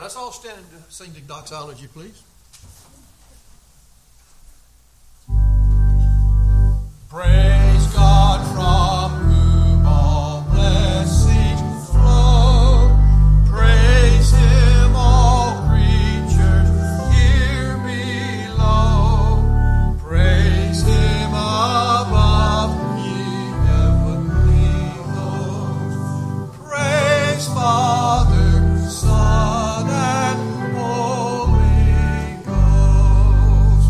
Let's all stand and sing the doxology, please. Praise God from whom all blessings flow. Praise Him, all creatures here below. Praise Him above, ye heavenly hosts. Praise Father, Son, and Holy Ghost.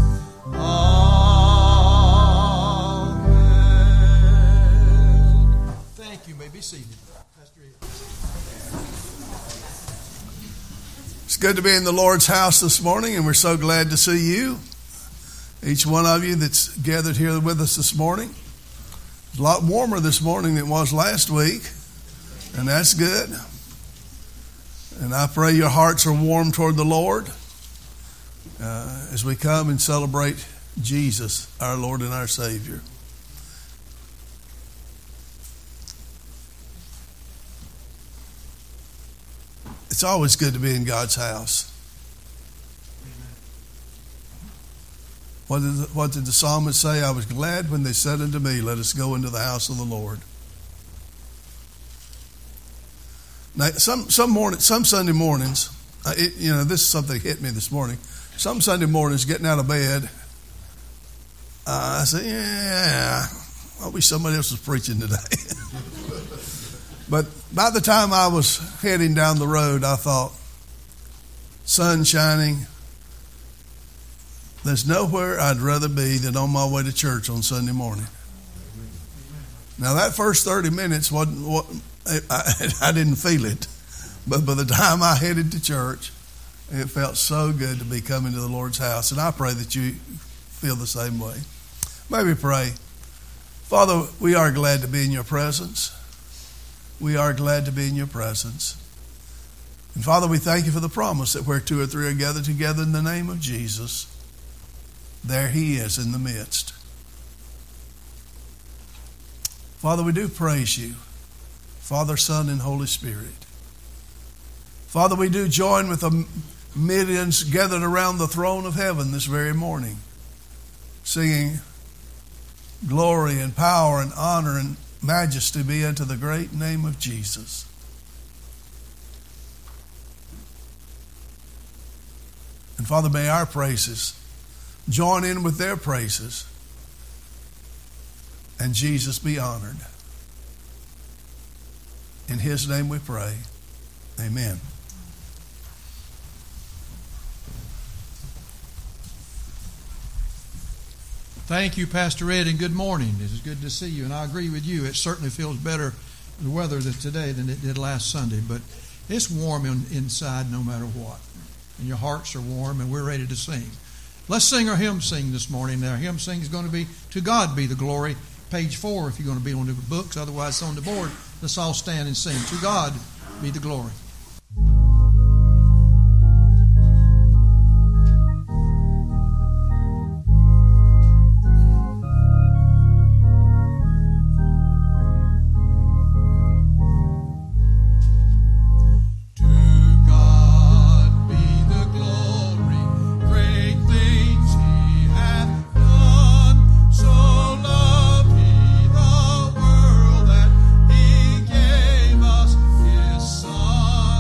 Amen. Thank you. You may be seated. Pastor Ed. It's good to be in the Lord's house this morning, and we're so glad to see you. Each one of you that's gathered here with us this morning. It's a lot warmer this morning than it was last week, and that's good. And I pray your hearts are warm toward the Lord as we come and celebrate Jesus, our Lord and our Savior. It's always good to be in God's house. What did the psalmist say? I was glad when they said unto me, let us go into the house of the Lord. Now, some Sunday mornings, this is something hit me this morning. Some Sunday mornings, getting out of bed, I say, yeah, I wish somebody else was preaching today. But by the time I was heading down the road, I thought, sun shining, there's nowhere I'd rather be than on my way to church on Sunday morning. Now, that first 30 minutes wasn't what I didn't feel it. But by the time I headed to church, it felt so good to be coming to the Lord's house. And I pray that you feel the same way. Maybe pray. Father, we are glad to be in your presence. We are glad to be in your presence. And Father, we thank you for the promise that where two or three are gathered together in the name of Jesus, there he is in the midst. Father, we do praise you, Father, Son, and Holy Spirit. Father, we do join with the millions gathered around the throne of heaven this very morning, singing glory and power and honor and majesty be unto the great name of Jesus. And Father, may our praises join in with their praises, and Jesus be honored. In his name we pray. Amen. Thank you, Pastor Ed, and good morning. It is good to see you, and I agree with you. It certainly feels better, the weather today, than it did last Sunday, but it's warm inside no matter what, and your hearts are warm, and we're ready to sing. Let's sing our hymn sing this morning. Our hymn sing is going to be To God Be the Glory, page 4 if you're going to be on the books, otherwise it's on the board. Let's all stand and sing. To God Be the Glory. Son.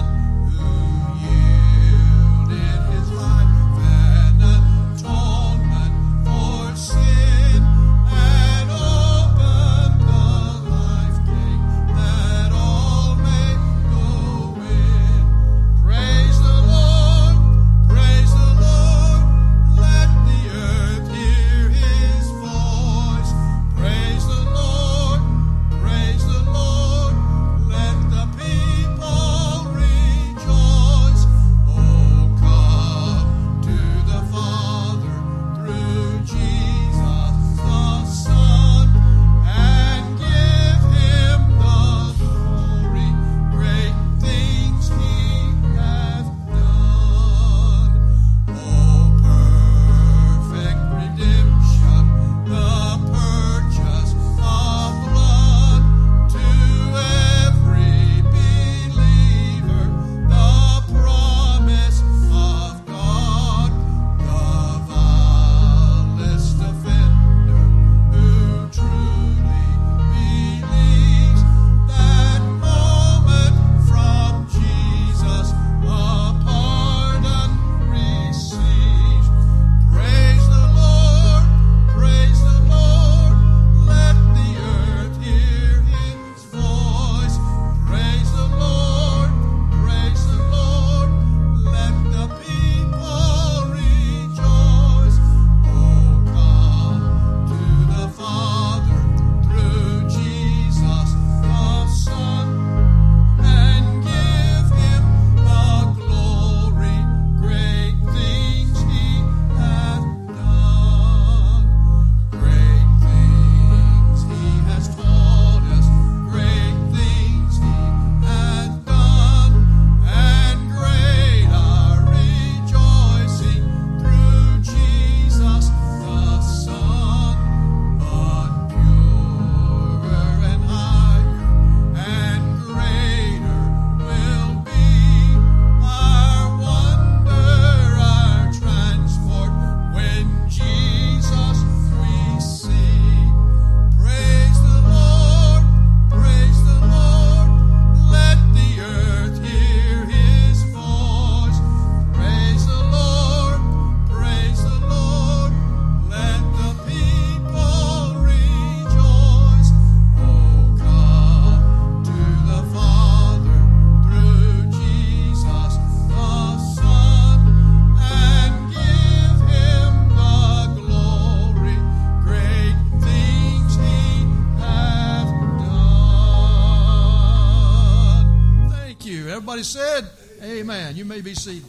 Everybody said, amen. You may be seated.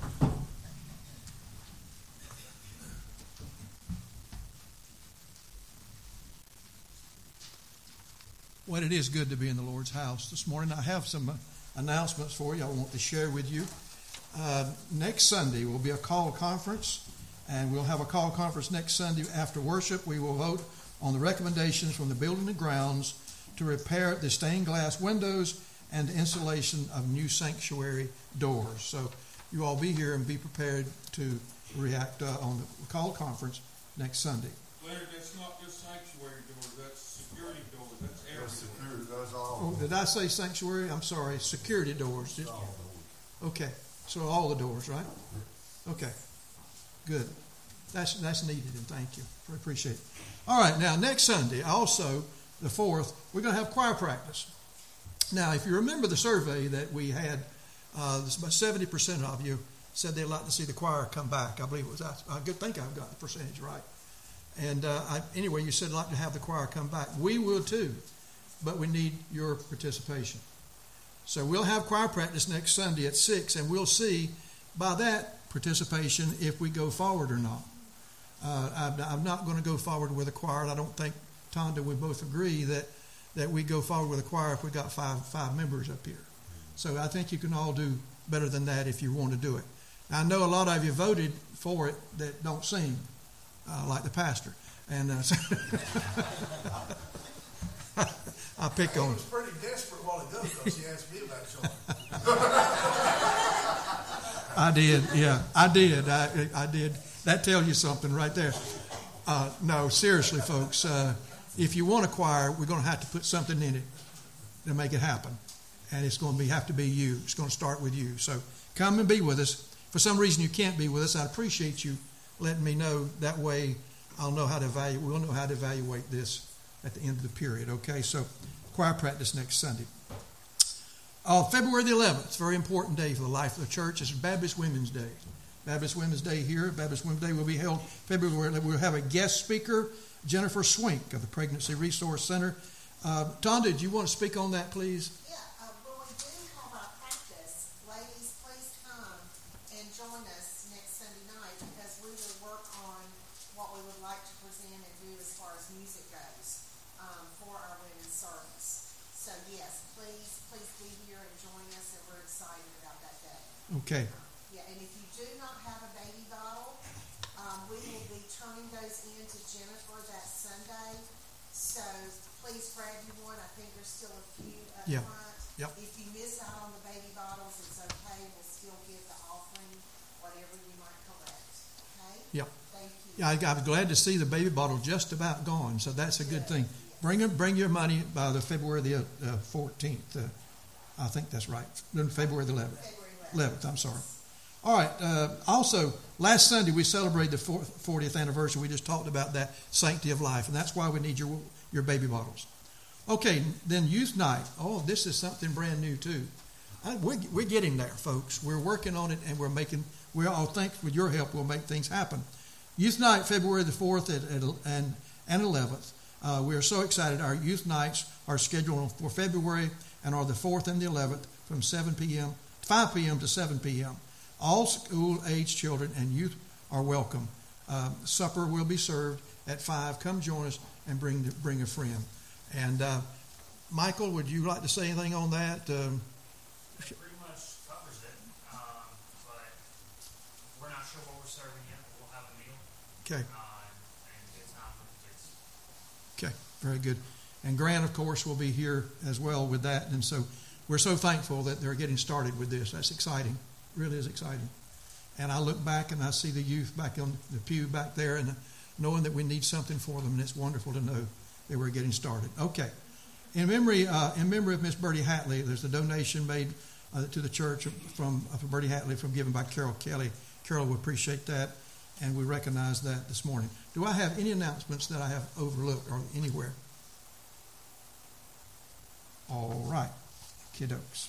Well, it is good to be in the Lord's house. This morning I have some announcements for you I want to share with you. Next Sunday will be a call conference, and we'll have a call conference next Sunday after worship. We will vote on the recommendations from the building and grounds to repair the stained glass windows and the installation of new sanctuary doors. So you all be here and be prepared to react on the call conference next Sunday. Leonard, that's not just sanctuary doors, that's security doors, that's everywhere. Security, that's all. Oh, did I say sanctuary? I'm sorry, security doors. Okay, so all the doors, right? Okay, good. That's needed, and thank you. I appreciate it. All right, now next Sunday, also the 4th, we're going to have choir practice. Now, if you remember the survey that we had, about 70% of you said they'd like to see the choir come back. I believe it was. I think I've got the percentage right. And anyway, you said like to have the choir come back. We will too, but we need your participation. So we'll have choir practice next Sunday at 6, and we'll see by that participation if we go forward or not. I'm not going to go forward with a choir. I don't think, Tonda, we both agree that we go forward with a choir if we got five members up here. So I think you can all do better than that if you want to do it. Now, I know a lot of you voted for it that don't sing, like the pastor. And I pick on him. He was pretty desperate while ago because he asked me about Sean. I did, yeah. I did. I did. That tells you something right there. No, seriously, folks. If you want a choir, we're going to have to put something in it to make it happen. And it's going to have to be you. It's going to start with you. So come and be with us. For some reason you can't be with us, I appreciate you letting me know. That way we'll know how to evaluate this at the end of the period. Okay, so choir practice next Sunday. February the 11th, it's a very important day for the life of the church. It's Baptist Women's Day. Baptist Women's Day here. Baptist Women's Day will be held February. We'll have a guest speaker, Jennifer Swink of the Pregnancy Resource Center. Tonda, do you want to speak on that, please? Yeah, when we do have our practice, ladies, please come and join us next Sunday night because we will work on what we would like to present and do as far as music goes for our women's service. So yes, please be here and join us, and we're excited about that day. Okay. Yeah, and if you do not have a baby bottle, we will be turning those in to Jennifer that Sunday. So please grab you one. I think there's still a few up front. Yep. If you miss out on the baby bottles, it's okay. We'll still give the offering, whatever you might collect. Okay? Yep. Thank you. Yeah, I was glad to see the baby bottle just about gone, so that's a good thing. Bring your money by the February the 14th. I think that's right. February the 11th. February 11th, I'm sorry. All right. Also, last Sunday we celebrated the 40th anniversary. We just talked about that sanctity of life, and that's why we need your baby bottles. Okay, then youth night. Oh, this is something brand new too. We're getting there, folks. We're working on it, and we all think with your help we'll make things happen. Youth night, February the 4th and 11th. We are so excited. Our youth nights are scheduled for February and are the 4th and the 11th from 5 p.m. to 7 p.m. All school-age children and youth are welcome. Supper will be served at 5. Come join us and bring a friend. And Michael, would you like to say anything on that? It pretty much covers it, but we're not sure what we're serving yet. But we'll have a meal. Okay. And it's time for the kids. Okay, very good. And Grant, of course, will be here as well with that. And so we're so thankful that they're getting started with this. That's exciting. It really is exciting. And I look back and I see the youth back on the pew back there, and knowing that we need something for them, and it's wonderful to know that we're getting started. Okay. In memory of Miss Bertie Hatley, there's a donation made to the church from Bertie Hatley given by Carol Kelly. Carol will appreciate that, and we recognize that this morning. Do I have any announcements that I have overlooked or anywhere? All right, kiddos.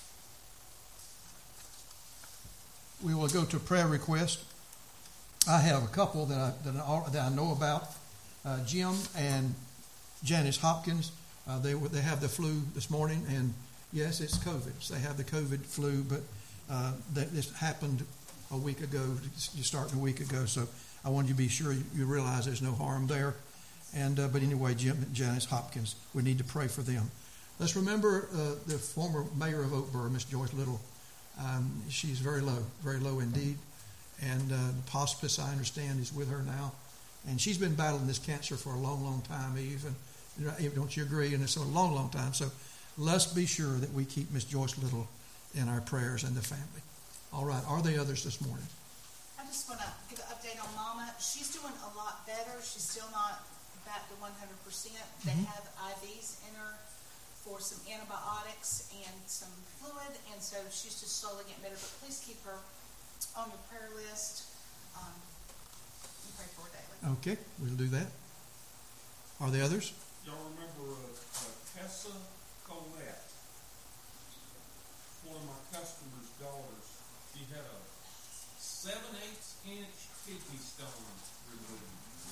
We will go to prayer request. I have a couple that I know about. Jim and Janice Hopkins. They have the flu this morning, and Yes, it's COVID. They have the COVID flu, but this happened a week ago. You starting a week ago, so I wanted you to be sure you realize there's no harm there. And but anyway, Jim and Janice Hopkins, we need to pray for them. Let's remember the former mayor of Oakboro, Miss Joyce Little. She's very low indeed. And the hospice, I understand, is with her now. And she's been battling this cancer for a long, long time, Eve. And don't you agree? And it's a long, long time. So let's be sure that we keep Miss Joyce Little in our prayers and the family. All right. Are there others this morning? I just want to give an update on Mama. She's doing a lot better. She's still not back to 100%. They have IVs in her for some antibiotics and some fluid, and so she's just slowly getting better. But please keep her on your prayer list and pray for her daily. Okay, we'll do that. Are there others? Y'all remember Tessa Colette? One of my customers' daughters. She had a 7/8-inch kidney stone removed.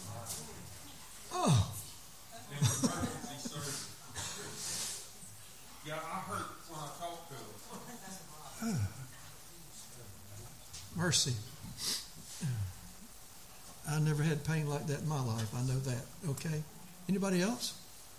Oh. In emergency surgery. Yeah, I heard when I talked to her. Mercy. I never had pain like that in my life. I know that. Okay. Anybody else?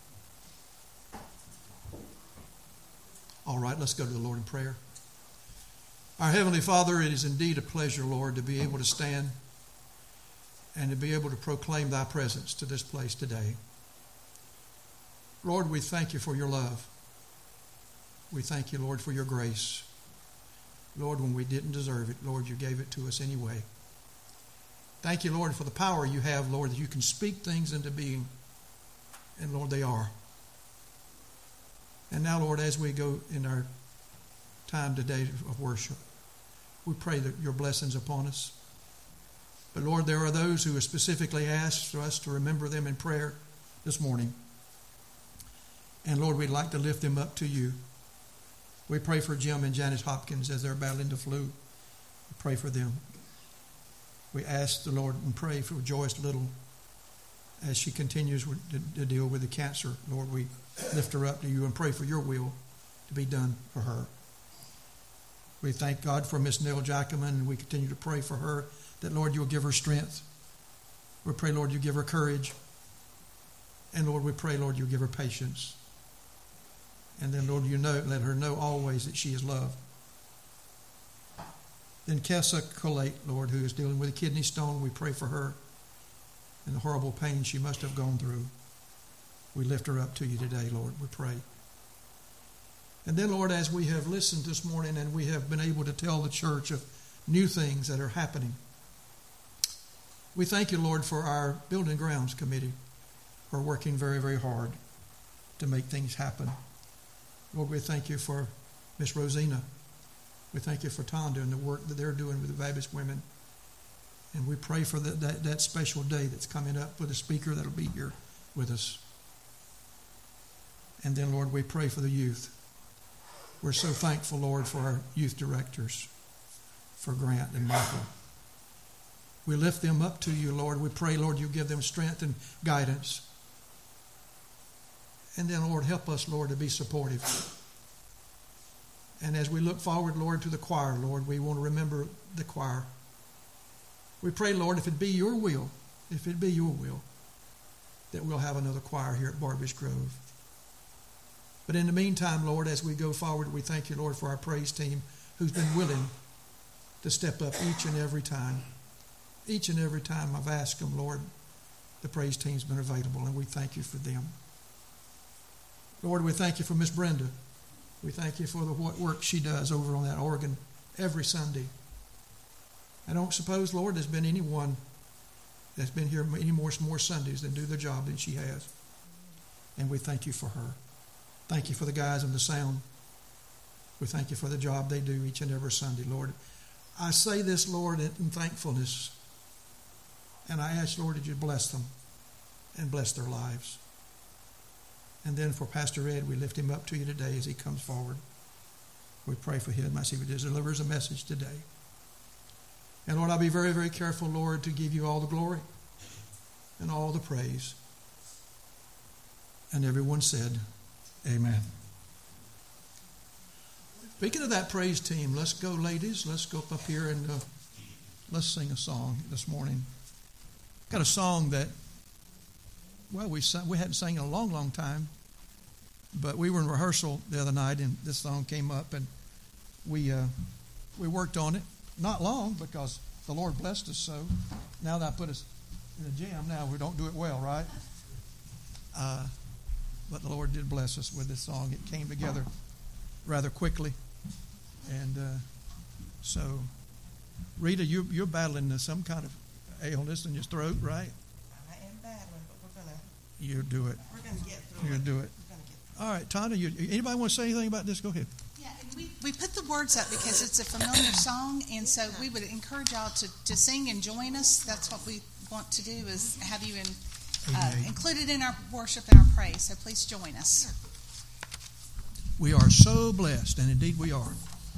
All right, let's go to the Lord in prayer. Our Heavenly Father, it is indeed a pleasure, Lord, to be able to stand and to be able to proclaim Thy presence to this place today. Lord, we thank You for Your love. We thank You, Lord, for Your grace. Lord, when we didn't deserve it, Lord, You gave it to us anyway. Thank You, Lord, for the power You have, Lord, that You can speak things into being. And, Lord, they are. And now, Lord, as we go in our time today of worship, we pray that Your blessings upon us. But, Lord, there are those who have specifically asked for us to remember them in prayer this morning. And, Lord, we'd like to lift them up to You. We pray for Jim and Janice Hopkins as they're battling the flu. We pray for them. We ask the Lord and pray for Joyce Little as she continues to deal with the cancer. Lord, we lift her up to You and pray for Your will to be done for her. We thank God for Miss Nell Jackman, and we continue to pray for her that, Lord, You'll give her strength. We pray, Lord, You give her courage. And, Lord, we pray, Lord, You give her patience. And then, Lord, let her know always that she is loved. Then Tessa Colette, Lord, who is dealing with a kidney stone, we pray for her and the horrible pain she must have gone through. We lift her up to You today, Lord, we pray. And then, Lord, as we have listened this morning and we have been able to tell the church of new things that are happening, we thank You, Lord, for our Building Grounds Committee who are working very, very hard to make things happen. Lord, we thank You for Miss Rosina. We thank You for Tonda and the work that they're doing with the Baptist women. And we pray for that special day that's coming up with a speaker that'll be here with us. And then, Lord, we pray for the youth. We're so thankful, Lord, for our youth directors, for Grant and Michael. We lift them up to You, Lord. We pray, Lord, You give them strength and guidance. And then, Lord, help us, Lord, to be supportive. And as we look forward, Lord, to the choir, Lord, we want to remember the choir. We pray, Lord, if it be Your will, that we'll have another choir here at Barbers Grove. But in the meantime, Lord, as we go forward, we thank You, Lord, for our praise team who's been willing to step up each and every time. Each and every time I've asked them, Lord, the praise team's been available, and we thank You for them. Lord, we thank You for Miss Brenda. We thank You for the work she does over on that organ every Sunday. I don't suppose, Lord, there's been anyone that's been here any more Sundays than do the job than she has. And we thank You for her. Thank You for the guys on the sound. We thank You for the job they do each and every Sunday, Lord. I say this, Lord, in thankfulness. And I ask, Lord, that You bless them and bless their lives. And then for Pastor Ed, we lift him up to You today as he comes forward. We pray for him as he delivers a message today. And Lord, I'll be very, very careful, Lord, to give You all the glory and all the praise. And everyone said, Amen. Speaking of that praise team, let's go, ladies. Let's go up here and let's sing a song this morning. Got a song that, well, we hadn't sang in a long, long time, but we were in rehearsal the other night, and this song came up, and we worked on it. Not long, because the Lord blessed us so. Now that I put us in a jam, now we don't do it well, right? But the Lord did bless us with this song. It came together rather quickly. And so, Rita, you're battling some kind of illness in your throat, right? I am battling, but we're gonna. You do it. We're gonna get through You're it. do it. We're gonna get All right, Tana. Anybody want to say anything about this? Go ahead. Yeah, and we put the words up because it's a familiar song, and so we would encourage y'all to sing and join us. That's what we want to do, is have you included in our worship and our praise. So please join us. We are so blessed, and indeed we are.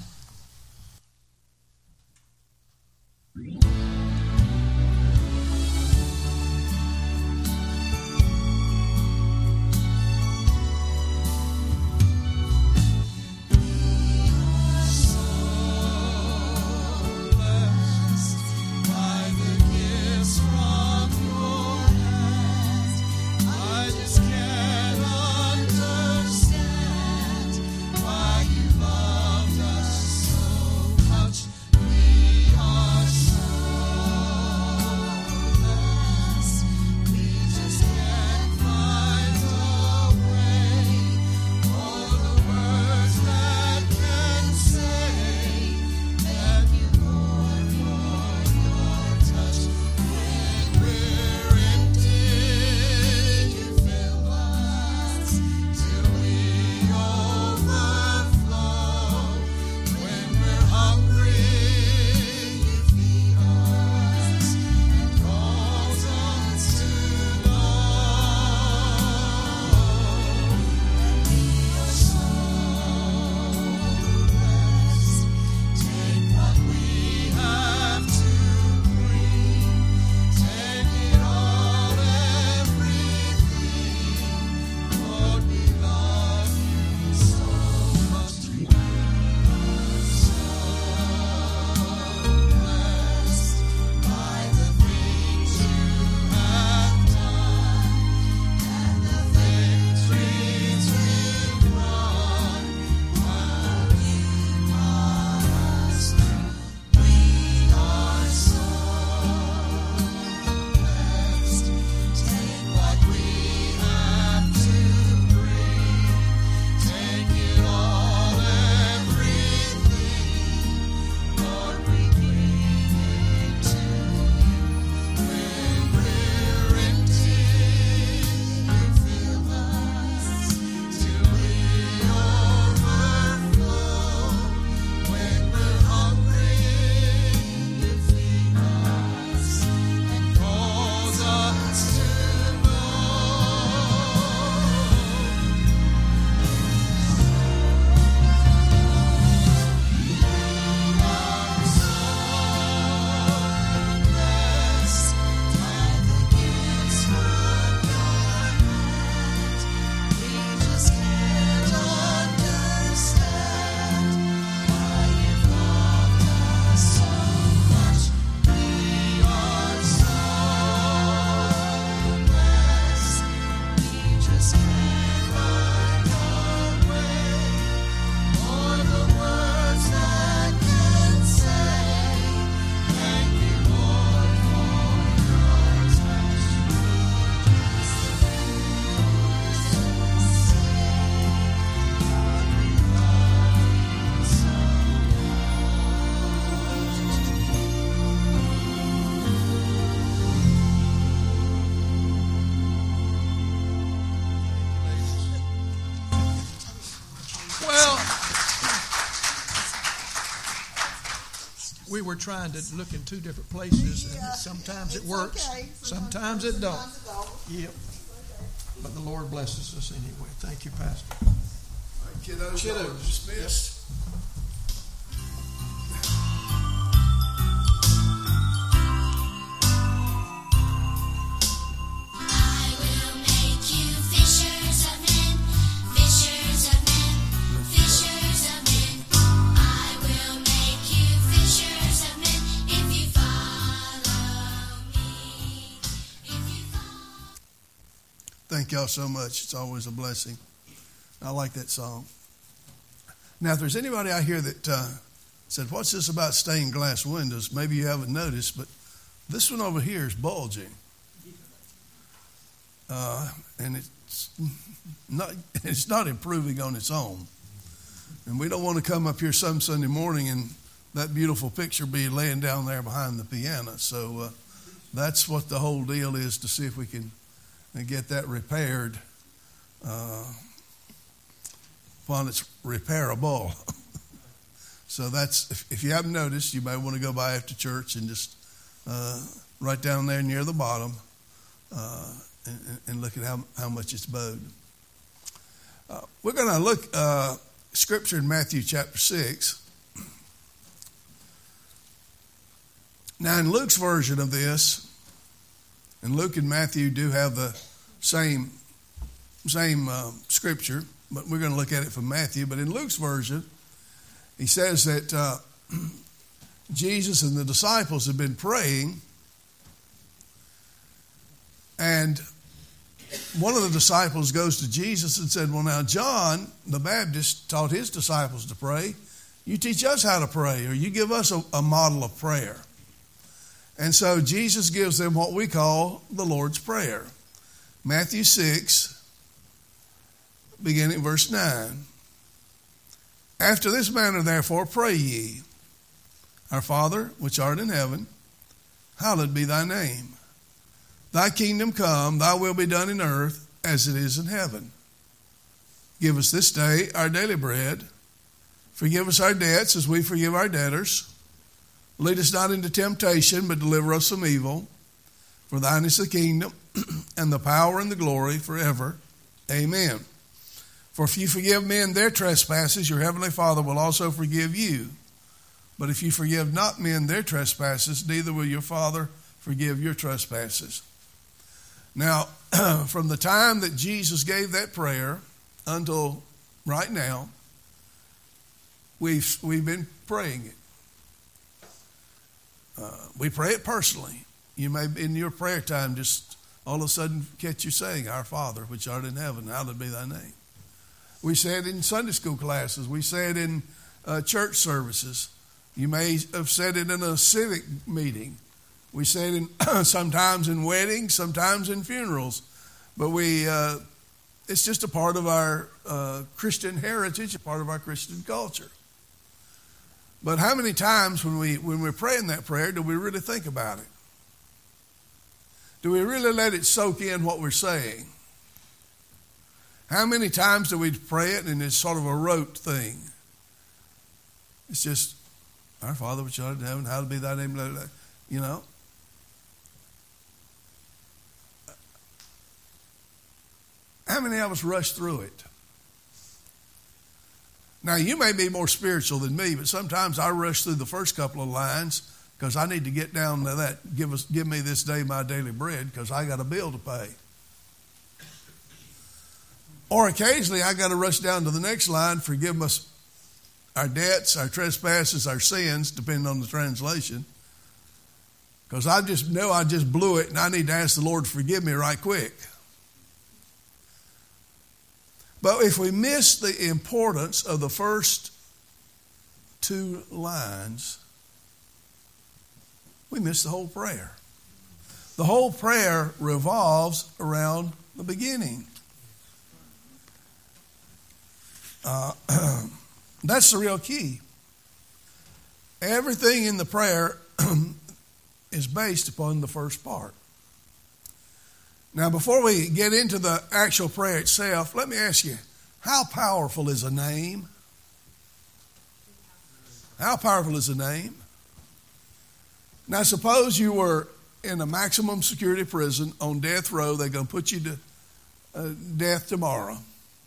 We were trying to look in two different places, and sometimes it works, okay. sometimes it don't. Sometimes it don't. Yep. But the Lord blesses us anyway. Thank you, Pastor. All right, kiddos, y'all are dismissed. I will make you fishers of men, fishers of men, fishers of men. y'all so much. It's always a blessing. I like that song. Now, if there's anybody out here that said, what's this about stained glass windows? Maybe you haven't noticed, but this one over here is bulging. And it's not improving on its own. And we don't want to come up here some Sunday morning and that beautiful picture be laying down there behind the piano. So that's what the whole deal is, to see if we can get that repaired while it's repairable. So that's, if you haven't noticed, you might want to go by after church and just right down there near the bottom and look at how much it's bowed. We're going to look scripture in Matthew chapter 6. Now, in Luke's version of this, and Luke and Matthew do have the same scripture, but we're going to look at it from Matthew. But in Luke's version, he says that Jesus and the disciples have been praying, and one of the disciples goes to Jesus and said, well, now, John the Baptist taught his disciples to pray. You teach us how to pray, or you give us a model of prayer. And so Jesus gives them what we call the Lord's Prayer. Matthew 6, beginning verse 9. After this manner, therefore, pray ye, Our Father, which art in heaven, hallowed be thy name. Thy kingdom come, thy will be done in earth as it is in heaven. Give us this day our daily bread. Forgive us our debts as we forgive our debtors. Lead us not into temptation, but deliver us from evil. For thine is the kingdom, and the power, and the glory forever. Amen. For if you forgive men their trespasses, your heavenly Father will also forgive you. But if you forgive not men their trespasses, neither will your Father forgive your trespasses. Now, from the time that Jesus gave that prayer until right now, we've been praying it. We pray it personally. You may, in your prayer time, just all of a sudden catch you saying, Our Father, which art in heaven, hallowed be thy name. We say it in Sunday school classes. We say it in church services. You may have said it in a civic meeting. We say it sometimes in weddings, sometimes in funerals. But it's just a part of our Christian heritage, a part of our Christian culture. But how many times when we're praying that prayer do we really think about it? Do we really let it soak in what we're saying? How many times do we pray it and it's sort of a rote thing? It's just, Our Father which art in heaven, hallowed be thy name, you know. How many of us rush through it? Now, you may be more spiritual than me, but sometimes I rush through the first couple of lines because I need to get down to that, give me this day my daily bread, because I got a bill to pay. Or occasionally I got to rush down to the next line, forgive us our debts, our trespasses, our sins, depending on the translation. Because I just know I just blew it and I need to ask the Lord to forgive me right quick. But if we miss the importance of the first two lines, we miss the whole prayer. The whole prayer revolves around the beginning. That's the real key. Everything in the prayer is based upon the first part. Now, before we get into the actual prayer itself, let me ask you, how powerful is a name? How powerful is a name? Now, suppose you were in a maximum security prison on death row. They're going to put you to death tomorrow.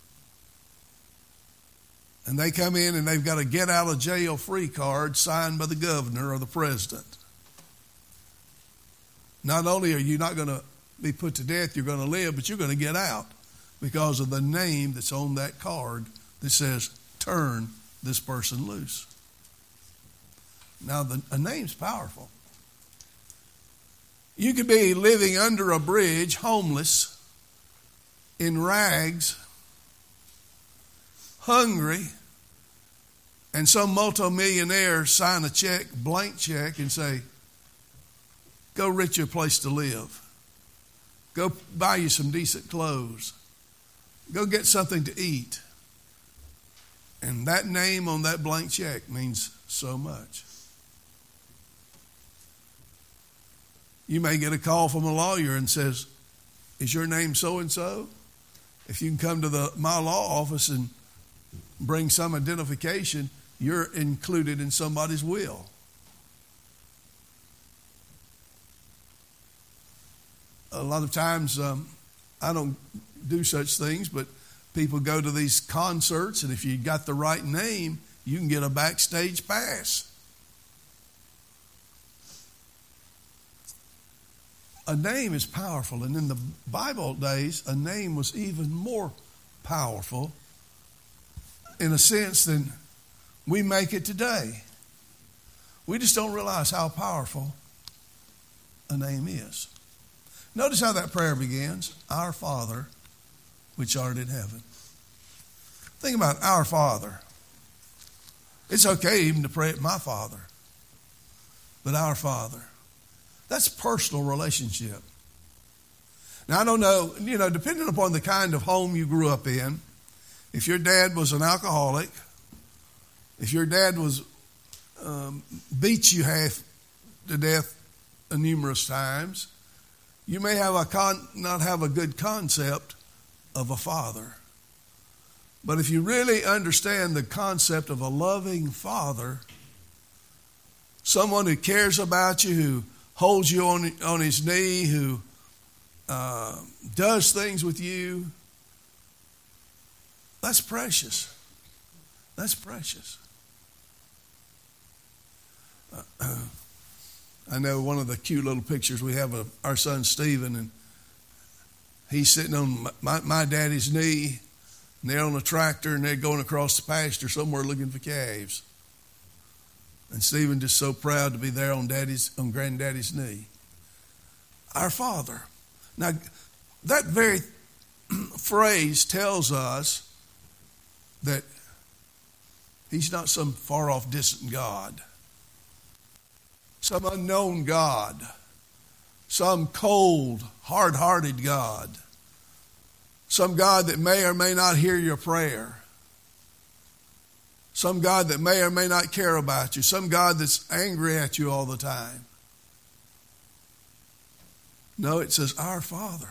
And they come in and they've got a get out of jail free card signed by the governor or the president. Not only are you not going to be put to death, you're going to live, but you're going to get out because of the name that's on that card that says, turn this person loose. Now, a name's powerful. You could be living under a bridge, homeless, in rags, hungry, and some multimillionaire sign a check, blank check, and say, go rent you a place to live. Go buy you some decent clothes. Go get something to eat. And that name on that blank check means so much. You may get a call from a lawyer and says, is your name so-and-so? If you can come to my law office and bring some identification, you're included in somebody's will. A lot of times, I don't do such things, but people go to these concerts, and if you got the right name, you can get a backstage pass. A name is powerful, and in the Bible days, a name was even more powerful in a sense than we make it today. We just don't realize how powerful a name is. Notice how that prayer begins. Our Father, which art in heaven. Think about our Father. It's okay even to pray at my Father. But our Father. That's personal relationship. Now, I don't know, depending upon the kind of home you grew up in, if your dad was an alcoholic, if your dad was beat you half to death numerous times, you may have not have a good concept of a father. But if you really understand the concept of a loving father, someone who cares about you, who holds you on his knee, who does things with you, that's precious. That's precious. I know one of the cute little pictures we have of our son Stephen, and he's sitting on my daddy's knee, and they're on a tractor, and they're going across the pasture somewhere looking for calves. And Stephen just so proud to be there on granddaddy's knee. Our Father. Now, that very phrase tells us that he's not some far-off distant God, some unknown God, some cold, hard-hearted God, some God that may or may not hear your prayer, some God that may or may not care about you, some God that's angry at you all the time. No, it says, our Father.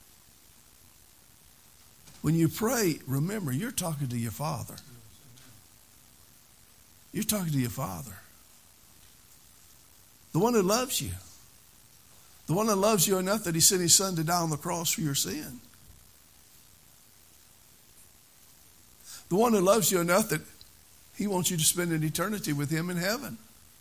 When you pray, remember, you're talking to your Father. You're talking to your Father. The one who loves you. The one that loves you enough that he sent his son to die on the cross for your sin. The one who loves you enough that he wants you to spend an eternity with him in heaven.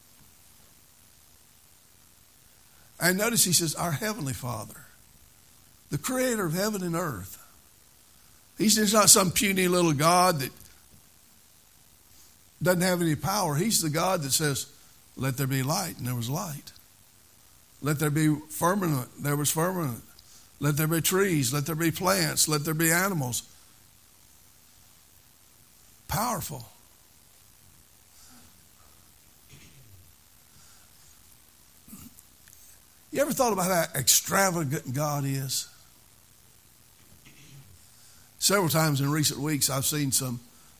And notice he says, our Heavenly Father, the creator of heaven and earth. He's just not some puny little God that doesn't have any power. He's the God that says, let there be light, and there was light. Let there be firmament, there was firmament. Let there be trees, let there be plants, let there be animals. Powerful. You ever thought about how extravagant God is? Several times in recent weeks, I've seen some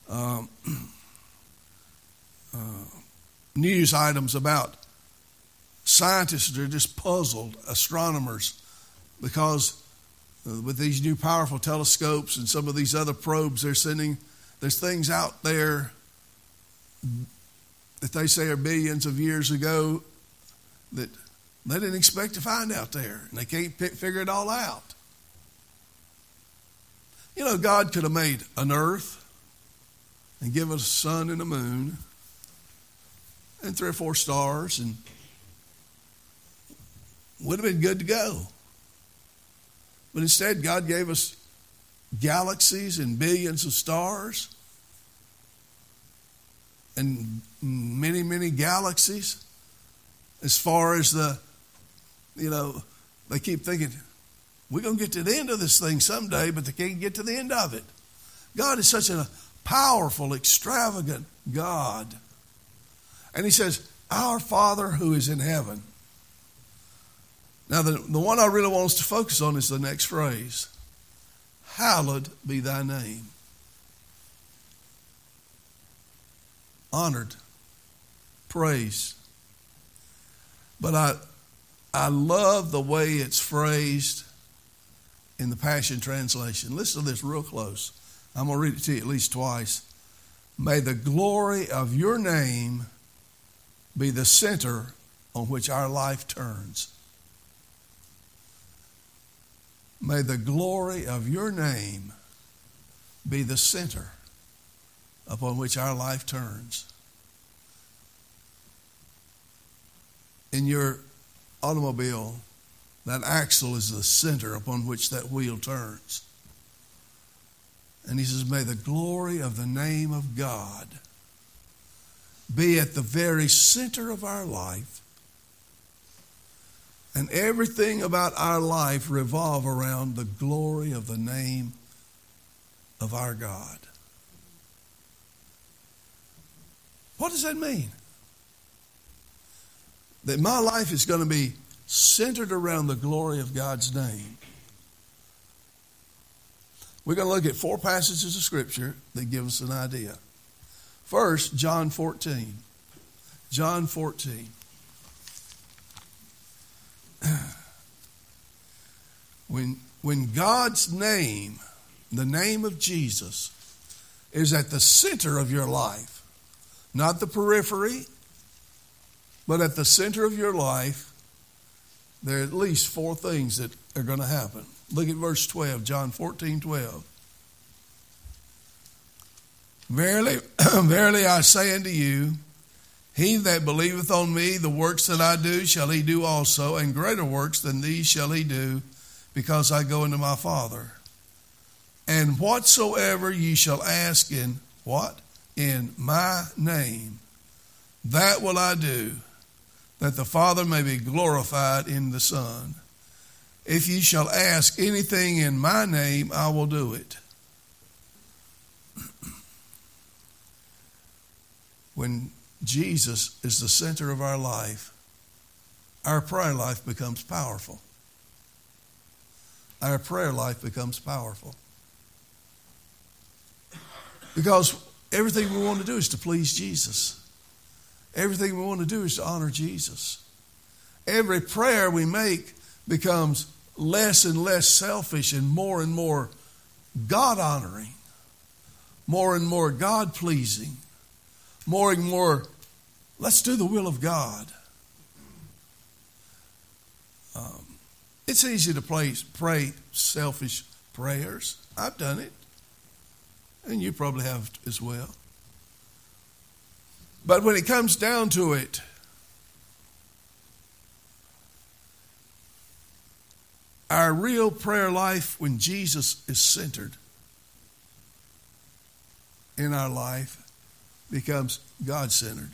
news items about scientists that are just puzzled, astronomers, because with these new powerful telescopes and some of these other probes they're sending, there's things out there that they say are billions of years ago that they didn't expect to find out there, and they can't figure it all out. You know, God could have made an earth and given us a sun and a moon and 3 or 4 stars, and would have been good to go. But instead, God gave us galaxies and billions of stars and many, many galaxies. As far as they keep thinking, We're going to get to the end of this thing someday, but they can't get to the end of it. God is such a powerful, extravagant God. And he says, our Father who is in heaven. Now, the one I really want us to focus on is the next phrase. Hallowed be thy name. Honored. Praised. But I love the way it's phrased in the Passion Translation. Listen to this real close. I'm going to read it to you at least twice. May the glory of your name be the center on which our life turns. May the glory of your name be the center upon which our life turns. In your automobile, that axle is the center upon which that wheel turns. And he says, may the glory of the name of God be at the very center of our life. And everything about our life revolve around the glory of the name of our God. What does that mean? That my life is going to be centered around the glory of God's name. We're going to look at 4 passages of Scripture that give us an idea. First, John 14. John 14. When God's name, the name of Jesus, is at the center of your life, not the periphery, but at the center of your life, there are at least 4 things that are going to happen. Look at verse 12, John 14:12. Verily, verily I say unto you, he that believeth on me, the works that I do shall he do also, and greater works than these shall he do, because I go into my Father. And whatsoever ye shall ask in what? In my name, that will I do, that the Father may be glorified in the Son. If ye shall ask anything in my name, I will do it. When Jesus is the center of our life, our prayer life becomes powerful. Our prayer life becomes powerful. Because everything we want to do is to please Jesus. Everything we want to do is to honor Jesus. Every prayer we make becomes less and less selfish and more God-honoring, more and more God-pleasing, more and more, let's do the will of God. It's easy to pray selfish prayers. I've done it, and you probably have as well. But when it comes down to it, our real prayer life, when Jesus is centered in our life, becomes God-centered.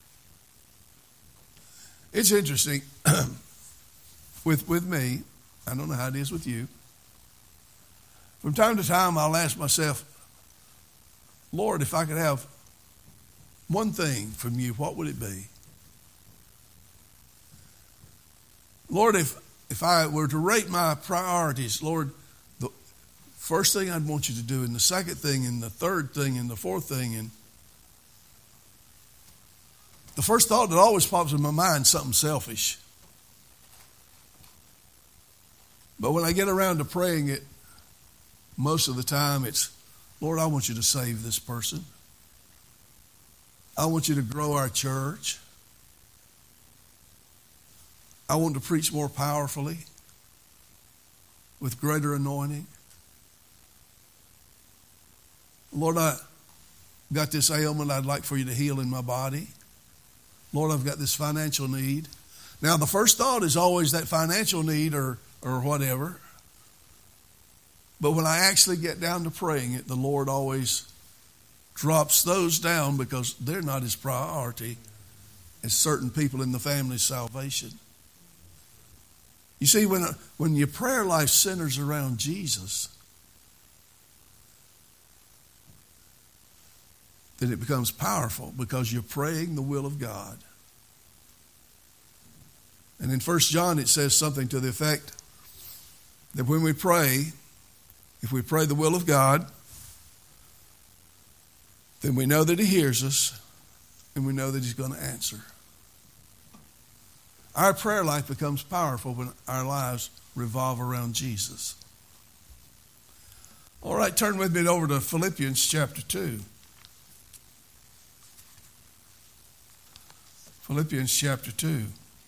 It's interesting with me. I don't know how it is with you. From time to time, I'll ask myself, Lord, if I could have one thing from you, what would it be? Lord, if I were to rate my priorities, Lord, the first thing I'd want you to do, and the second thing, and the third thing, and the fourth thing, and the first thought that always pops in my mind is something selfish. But when I get around to praying it, most of the time it's, Lord, I want you to save this person. I want you to grow our church. I want to preach more powerfully with greater anointing. Lord, I got this ailment I'd like for you to heal in my body. Lord, I've got this financial need. Now, the first thought is always that financial need or whatever. But when I actually get down to praying it, the Lord always drops those down because they're not his priority as certain people in the family's salvation. You see, when your prayer life centers around Jesus, then it becomes powerful because you're praying the will of God. And in 1 John it says something to the effect that when we pray, if we pray the will of God, then we know that He hears us and we know that He's going to answer. Our prayer life becomes powerful when our lives revolve around Jesus. All right, turn with me over to Philippians chapter 2. Philippians chapter 2.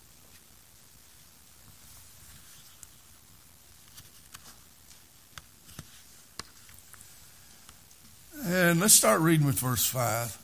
And let's start reading with verse 5.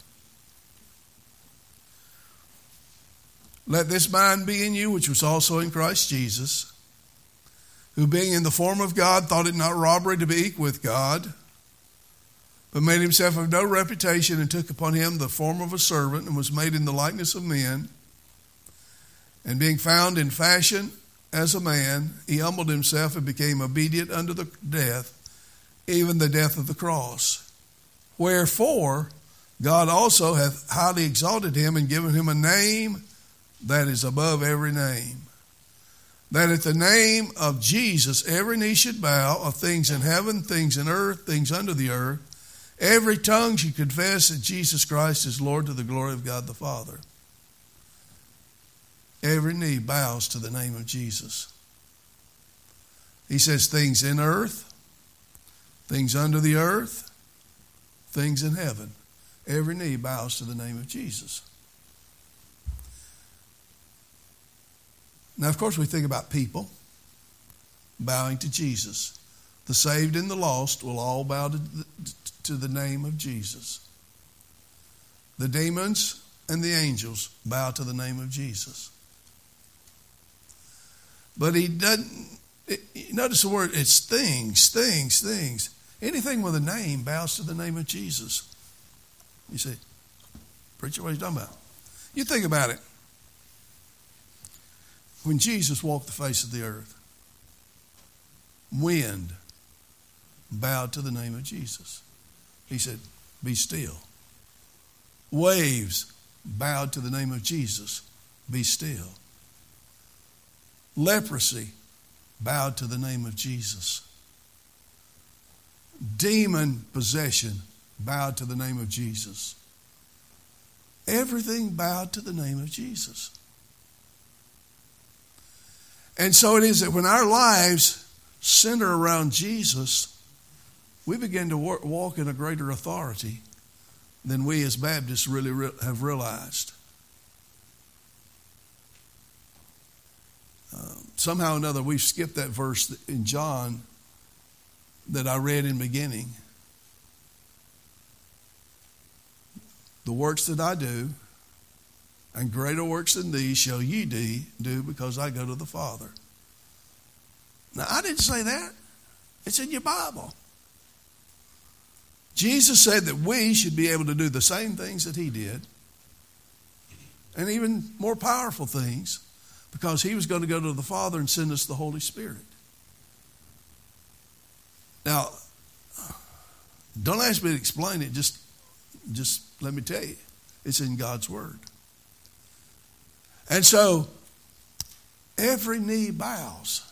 Let this mind be in you, which was also in Christ Jesus, who being in the form of God, thought it not robbery to be equal with God, but made himself of no reputation, and took upon him the form of a servant, and was made in the likeness of men. And being found in fashion as a man, he humbled himself and became obedient unto the death, even the death of the cross. Wherefore God also hath highly exalted him, and given him a name that is above every name, that at the name of Jesus every knee should bow, of things in heaven, things in earth, things under the earth, every tongue should confess that Jesus Christ is Lord, to the glory of God the Father. Every knee bows to the name of Jesus. He says things in earth, things under the earth, things in heaven. Every knee bows to the name of Jesus. Now, of course, we think about people bowing to Jesus. The saved and the lost will all bow to the name of Jesus. The demons and the angels bow to the name of Jesus. But he doesn't, notice the word, it's things. Anything with a name bows to the name of Jesus. You say, preacher, what are you talking about? You think about it. When Jesus walked the face of the earth, wind bowed to the name of Jesus. He said, be still. Waves bowed to the name of Jesus. Be still. Leprosy bowed to the name of Jesus. Demon possession bowed to the name of Jesus. Everything bowed to the name of Jesus. And so it is that when our lives center around Jesus, we begin to walk in a greater authority than we as Baptists really have realized. Somehow or another, we've skipped that verse in John that I read in the beginning. The works that I do, and greater works than these shall ye do, because I go to the Father. Now, I didn't say that. It's in your Bible. Jesus said that we should be able to do the same things that he did, and even more powerful things, because he was going to go to the Father and send us the Holy Spirit. Now, don't ask me to explain it. Just let me tell you. It's in God's Word. And so, every knee bows.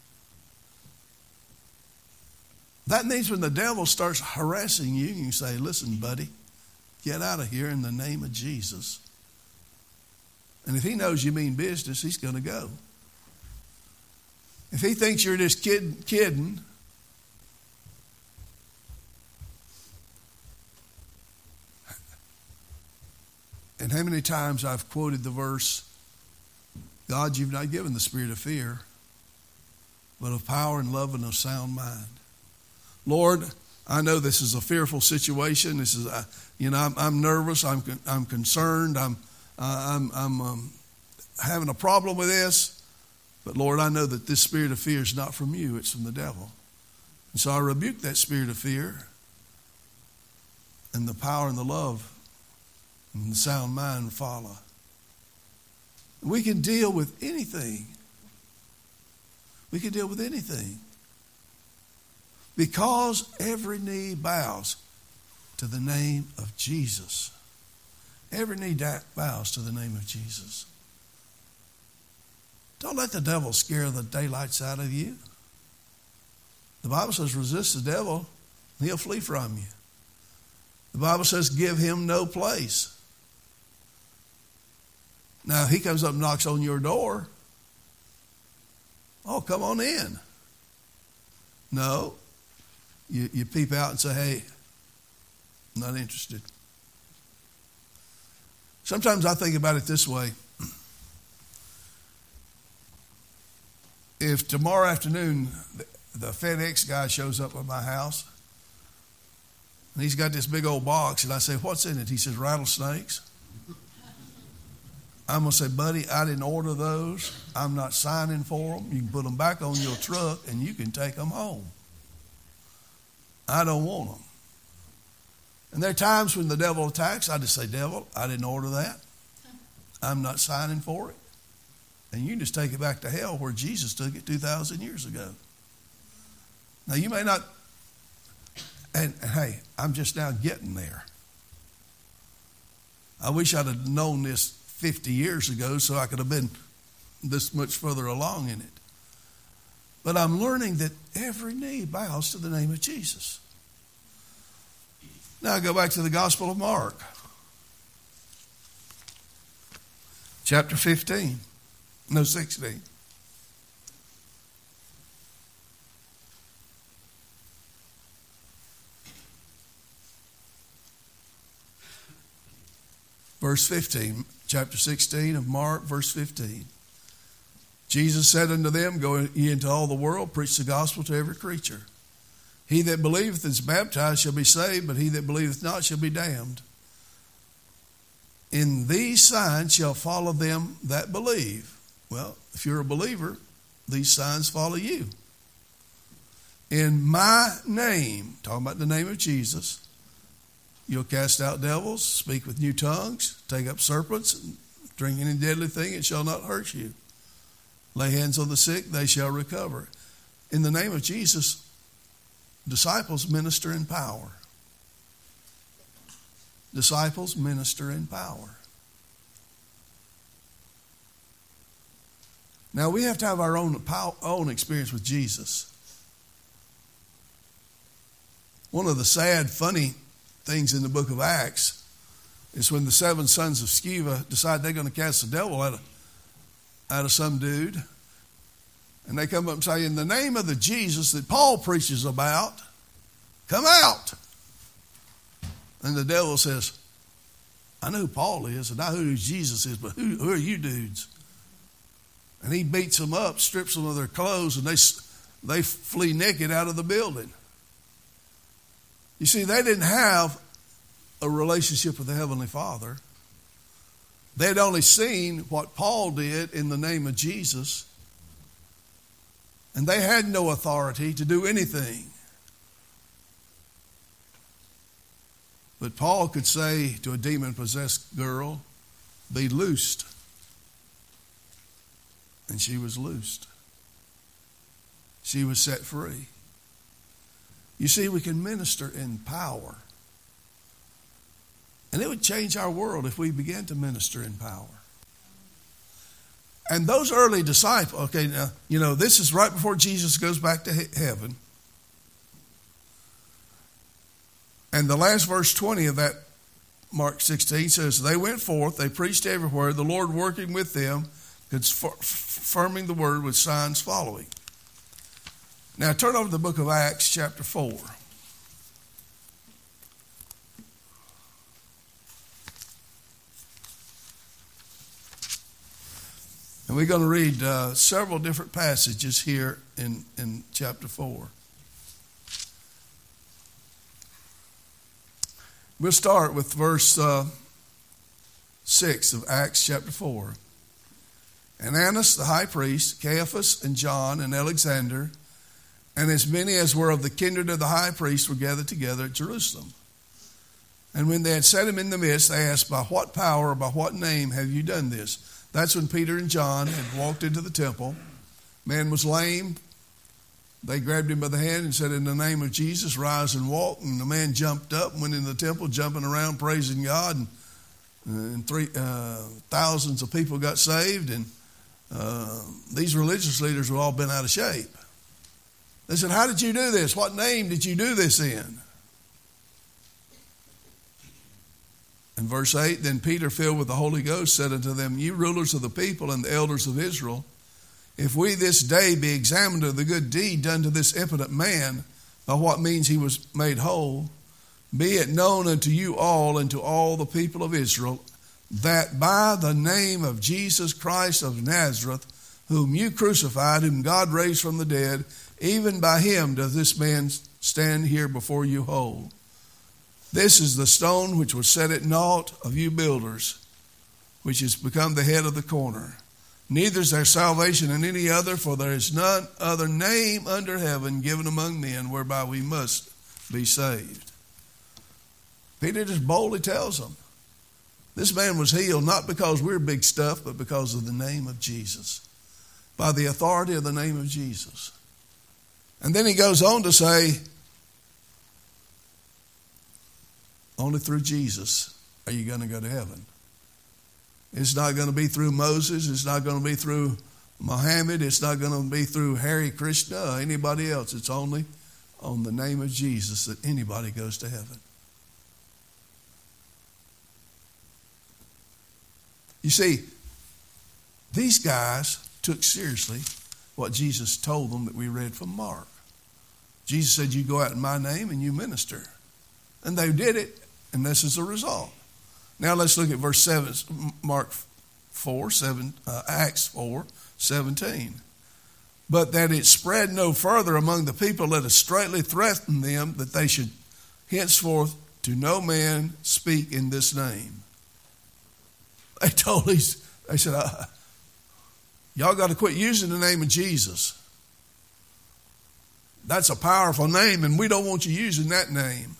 That means when the devil starts harassing you, you say, listen, buddy, get out of here in the name of Jesus. And if he knows you mean business, he's going to go. If he thinks you're just kidding, and how many times I've quoted the verse, God, you've not given the spirit of fear, but of power and love and of sound mind. Lord, I know this is a fearful situation. This is, I'm nervous. I'm concerned. I'm having a problem with this. But Lord, I know that this spirit of fear is not from you. It's from the devil. And so I rebuke that spirit of fear, and the power and the love and the sound mind follow. We can deal with anything. We can deal with anything. Because every knee bows to the name of Jesus. Every knee bows to the name of Jesus. Don't let the devil scare the daylights out of you. The Bible says resist the devil, and he'll flee from you. The Bible says give him no place. Now, if he comes up and knocks on your door, oh, come on in. No. You peep out and say, hey, I'm not interested. Sometimes I think about it this way. If tomorrow afternoon the FedEx guy shows up at my house and he's got this big old box and I say, what's in it? He says, rattlesnakes. I'm going to say, buddy, I didn't order those. I'm not signing for them. You can put them back on your truck and you can take them home. I don't want them. And there are times when the devil attacks, I just say, devil, I didn't order that. I'm not signing for it. And you can just take it back to hell where Jesus took it 2,000 years ago. Now, you may not, and hey, I'm just now getting there. I wish I'd have known this 50 years ago so I could have been this much further along in it. But I'm learning that every knee bows to the name of Jesus. Now I go back to the Gospel of Mark. Chapter 16. Verse 15, chapter 16 of Mark, verse 15. Jesus said unto them, go ye into all the world, preach the gospel to every creature. He that believeth and is baptized shall be saved, but he that believeth not shall be damned. In these signs shall follow them that believe. Well, if you're a believer, these signs follow you. In my name, talking about the name of Jesus, you'll cast out devils, speak with new tongues, take up serpents, drink any deadly thing, it shall not hurt you. Lay hands on the sick, they shall recover. In the name of Jesus, disciples minister in power. Disciples minister in power. Now, we have to have our own experience with Jesus. One of the sad, funny things in the book of Acts is when the 7 sons of Sceva decide they're going to cast the devil out of some dude. And they come up and say, in the name of the Jesus that Paul preaches about, come out. And the devil says, I know who Paul is and I know who Jesus is, but who are you dudes? And he beats them up, strips them of their clothes, and they flee naked out of the building. You see, they didn't have a relationship with the Heavenly Father. They had only seen what Paul did in the name of Jesus. And they had no authority to do anything. But Paul could say to a demon-possessed girl, be loosed. And she was loosed. She was set free. You see, we can minister in power. And it would change our world if we began to minister in power. And those early disciples, okay, now, you know, this is right before Jesus goes back to heaven. And the last verse 20 of that Mark 16 says, they went forth, they preached everywhere, the Lord working with them, confirming the word with signs following. Now turn over to the book of Acts chapter 4. And we're going to read several different passages here in chapter 4. We'll start with verse 6 of Acts chapter 4. And Annas the high priest, Caiaphas and John and Alexander, and as many as were of the kindred of the high priest were gathered together at Jerusalem. And when they had set him in the midst, they asked, by what power or by what name have you done this? That's when Peter and John had walked into the temple, Man was lame. They grabbed him by the hand and said, in the name of Jesus, rise and walk. And the man jumped up and went into the temple, jumping around, praising God. And thousands of people got saved. And these religious leaders were all bent out of shape. They said, how did you do this? What name did you do this in? In verse 8, then Peter, filled with the Holy Ghost, said unto them, ye rulers of the people and the elders of Israel, if we this day be examined of the good deed done to this impotent man, by what means he was made whole, be it known unto you all and to all the people of Israel, that by the name of Jesus Christ of Nazareth, whom you crucified, whom God raised from the dead, even by him does this man stand here before you whole. This is the stone which was set at naught of you builders, which has become the head of the corner. Neither is there salvation in any other, for there is none other name under heaven given among men whereby we must be saved. Peter just boldly tells them, this man was healed not because we're big stuff, but because of the name of Jesus. By the authority of the name of Jesus. And then he goes on to say, only through Jesus are you going to go to heaven. It's not going to be through Moses. It's not going to be through Muhammad. It's not going to be through Hare Krishna or anybody else. It's only on the name of Jesus that anybody goes to heaven. You see, these guys took seriously what Jesus told them that we read from Mark. Jesus said, you go out in my name and you minister. And they did it, and this is the result. Now let's look at verse 7, Acts 4:17. But that it spread no further among the people, let us straightly threaten them that they should henceforth to no man speak in this name. They said, y'all got to quit using the name of Jesus. That's a powerful name, and we don't want you using that name.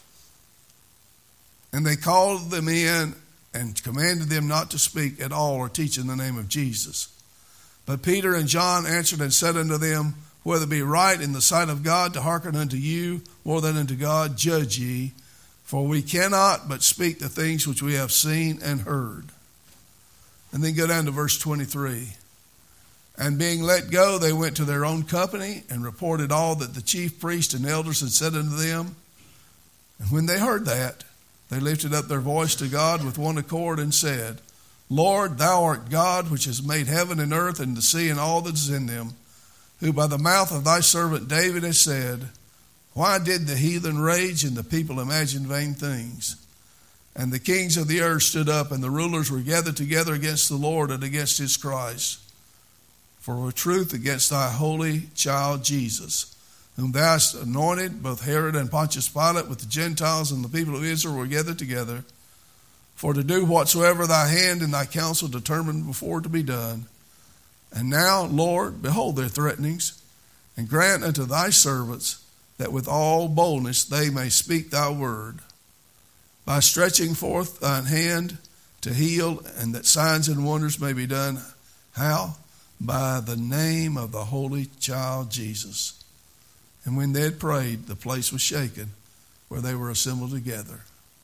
And they called them in and commanded them not to speak at all or teach in the name of Jesus. But Peter and John answered and said unto them, whether it be right in the sight of God to hearken unto you more than unto God, judge ye. For we cannot but speak the things which we have seen and heard. And then go down to verse 23. And being let go, they went to their own company and reported all that the chief priests and elders had said unto them. And when they heard that, they lifted up their voice to God with one accord and said, Lord, thou art God, which has made heaven and earth and the sea and all that is in them, who by the mouth of thy servant David has said, why did the heathen rage and the people imagine vain things? And the kings of the earth stood up, and the rulers were gathered together against the Lord and against his Christ. For a truth against thy holy child Jesus, whom thou hast anointed, both Herod and Pontius Pilate with the Gentiles and the people of Israel were gathered together, for to do whatsoever thy hand and thy counsel determined before to be done. And now, Lord, behold their threatenings, and grant unto thy servants that with all boldness they may speak thy word, by stretching forth thine hand to heal, and that signs and wonders may be done. How? By the name of the holy child Jesus. And when they had prayed, the place was shaken where they were assembled together.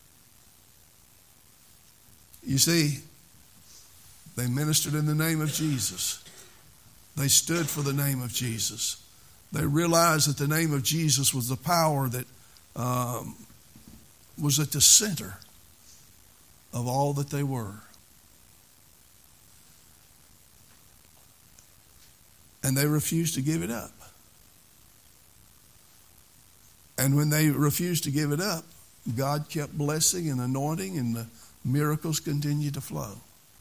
You see, they ministered in the name of Jesus. They stood for the name of Jesus. They realized that the name of Jesus was the power that was at the center of all that they were. And they refused to give it up. And when they refused to give it up, God kept blessing and anointing, and the miracles continued to flow.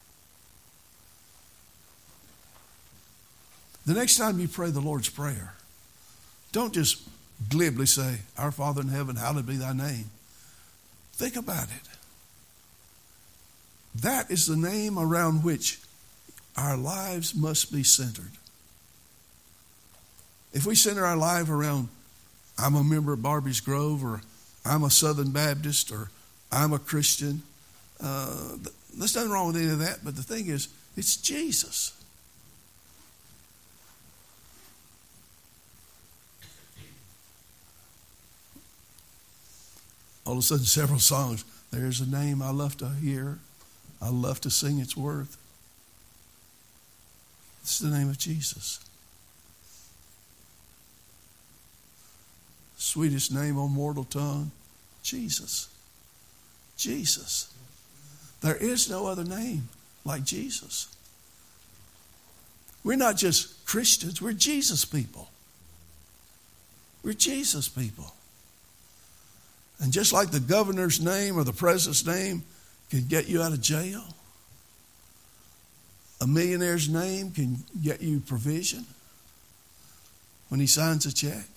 The next time you pray the Lord's Prayer, don't just glibly say, Our Father in heaven, hallowed be thy name. Think about it. That is the name around which our lives must be centered. If we center our life around, I'm a member of Barbie's Grove, or I'm a Southern Baptist, or I'm a Christian, there's nothing wrong with any of that, but the thing is, it's Jesus. of a sudden, several songs. There's a name I love to hear. I love to sing its worth. It's the name of Jesus. Sweetest name on mortal tongue, Jesus. Jesus. There is no other name like Jesus. We're not just Christians, we're Jesus people. We're Jesus people. And just like the governor's name or the president's name can get you out of jail, a millionaire's name can get you provision when he signs a check.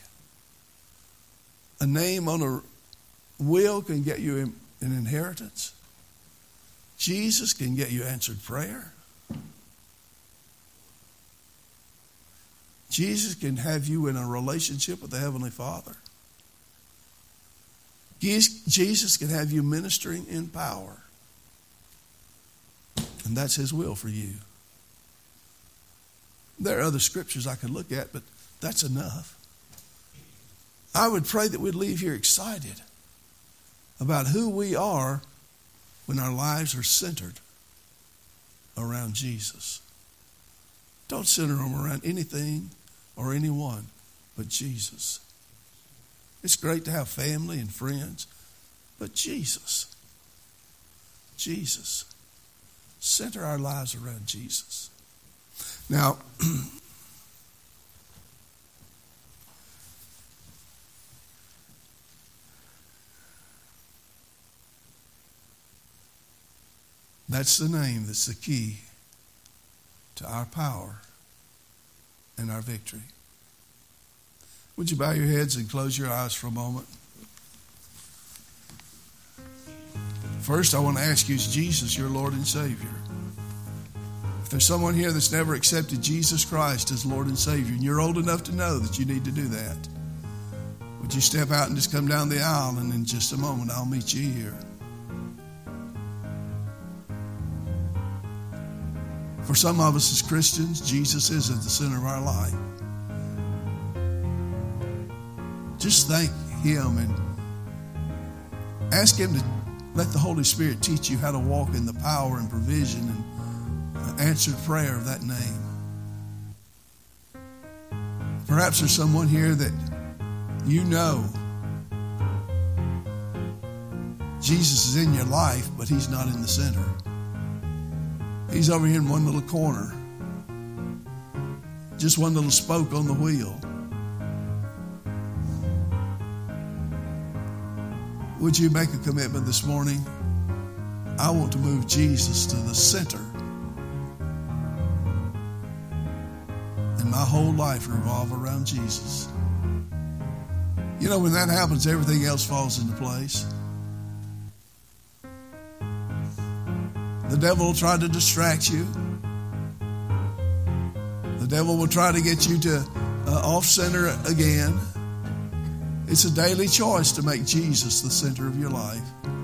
A name on a will can get you an inheritance. Jesus can get you answered prayer. Jesus can have you in a relationship with the Heavenly Father. Jesus can have you ministering in power. And that's His will for you. There are other scriptures I could look at, but that's enough. I would pray that we'd leave here excited about who we are when our lives are centered around Jesus. Don't center them around anything or anyone but Jesus. It's great to have family and friends, but Jesus. Jesus. Center our lives around Jesus. Now, that's the name that's the key to our power and our victory. Would you bow your heads and close your eyes for a moment? First, I want to ask you, is Jesus your Lord and Savior? If there's someone here that's never accepted Jesus Christ as Lord and Savior, and you're old enough to know that you need to do that, would you step out and just come down the aisle, and in just a moment I'll meet you here. For some of us as Christians, Jesus is at the center of our life. Just thank Him and ask Him to let the Holy Spirit teach you how to walk in the power and provision and answered prayer of that name. Perhaps there's someone here that you know Jesus is in your life, but He's not in the center. He's over here in one little corner. Just one little spoke on the wheel. Would you make a commitment this morning? I want to move Jesus to the center. And my whole life revolve around Jesus. You know, when that happens, everything else falls into place. The devil will try to distract you. The devil will try to get you to off center again. It's a daily choice to make Jesus the center of your life.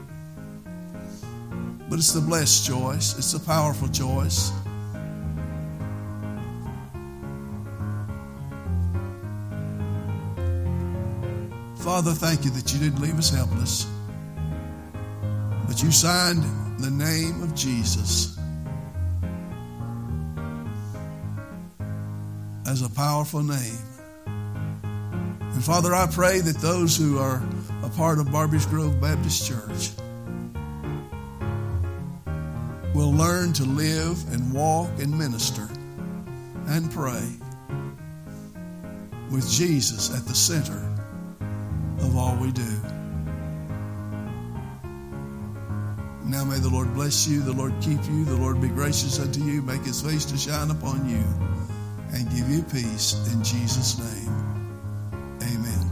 But it's the blessed choice. It's the powerful choice. Father, thank you that you didn't leave us helpless, but you signed the name of Jesus as a powerful name. And Father, I pray that those who are a part of Barbers Grove Baptist Church will learn to live and walk and minister and pray with Jesus at the center of all we do. Now may the Lord bless you, the Lord keep you, the Lord be gracious unto you, make His face to shine upon you, and give you peace in Jesus' name. Amen.